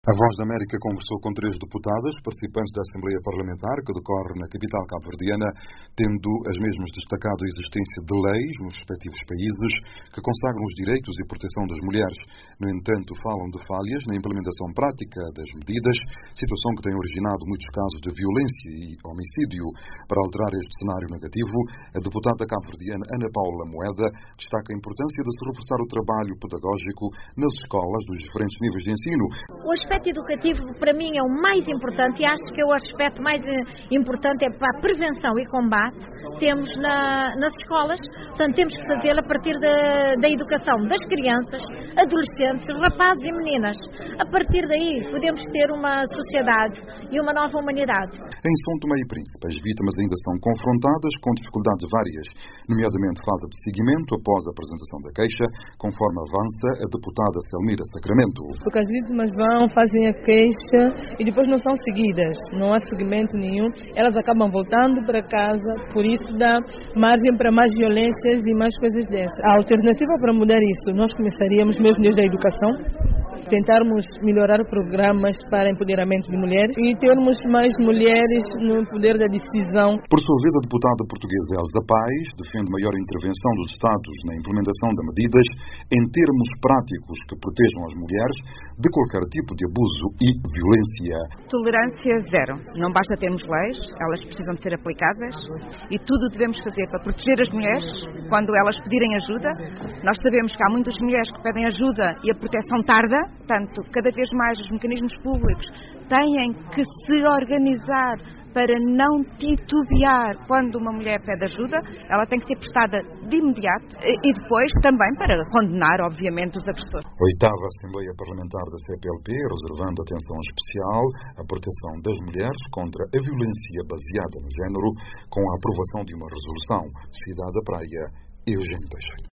A Voz da América conversou com 3 deputadas participantes da Assembleia Parlamentar, que decorre na capital cabo-verdiana, tendo as mesmas destacado a existência de leis nos respectivos países que consagram os direitos e proteção das mulheres. No entanto, falam de falhas na implementação prática das medidas, situação que tem originado muitos casos de violência e homicídio. Para alterar este cenário negativo, a deputada cabo-verdiana Ana Paula Moeda destaca a importância de se reforçar o trabalho pedagógico nas escolas dos diferentes níveis de ensino. O aspecto educativo, para mim, é o mais importante e acho que o aspecto mais importante é para a prevenção e combate temos nas escolas. Portanto, temos que fazê-lo a partir da educação das crianças, adolescentes, rapazes e meninas. A partir daí, podemos ter uma sociedade e uma nova humanidade. Em São Tomé e Príncipe, as vítimas ainda são confrontadas com dificuldades várias, nomeadamente falta de seguimento após a apresentação da queixa, conforme avança a deputada Selmira Sacramento. Porque as vítimas vão, fazem a queixa e depois não são seguidas, não há seguimento nenhum, elas acabam voltando para casa, por isso dá margem para mais violências e mais coisas dessas. A alternativa para mudar isso, nós começaríamos mesmo desde a educação, tentarmos melhorar programas para empoderamento de mulheres e termos mais mulheres no poder da decisão. Por sua vez, a deputada portuguesa Elsa Paes defende maior intervenção dos Estados na implementação de medidas em termos práticos que protejam as mulheres de qualquer tipo de abuso e violência. Tolerância zero. Não basta termos leis, elas precisam de ser aplicadas e tudo devemos fazer para proteger as mulheres quando elas pedirem ajuda. Nós sabemos que há muitas mulheres que pedem ajuda e a proteção tarda. Portanto, cada vez mais os mecanismos públicos têm que se organizar para não titubear quando uma mulher pede ajuda, ela tem que ser prestada de imediato e depois também para condenar, obviamente, os agressores. 8ª Assembleia Parlamentar da CPLP, reservando atenção especial à proteção das mulheres contra a violência baseada no género, com a aprovação de uma resolução. Cidade da Praia, Eugênio Teixeira.